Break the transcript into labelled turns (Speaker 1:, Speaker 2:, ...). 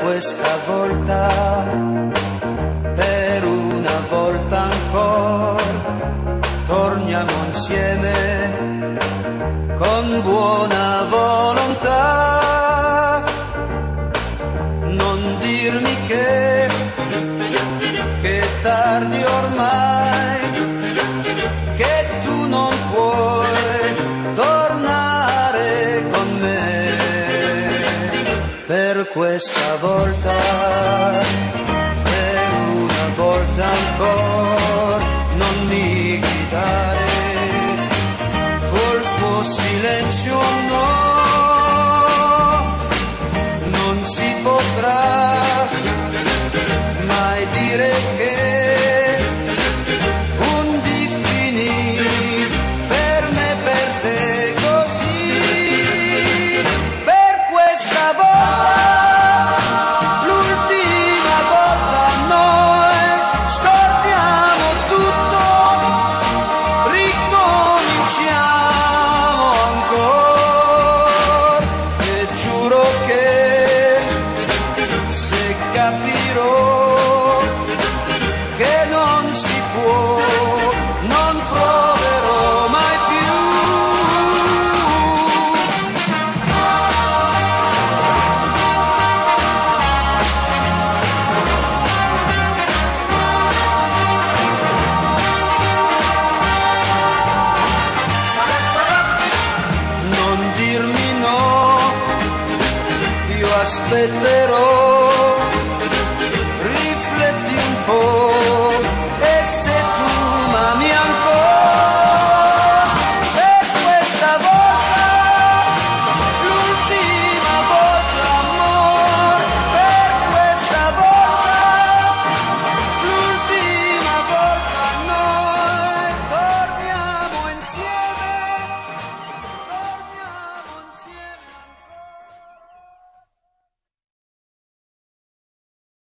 Speaker 1: questa volta, per una volta ancora, torniamo insieme con buona volontà. Non dirmi che è tardi ormai, che tu non puoi tornare con me. Per questa volta, per una volta ancora, non mi gridare col tuo silenzio, no, non si potrà mai dire che un di finì per me, per te così. Per questa volta, l'ultima volta, noi scordiamo tutto, ricominciamo ancora, e giuro che se capirò che non si può, non proverò mai più. Non dirmi no, io aspetterò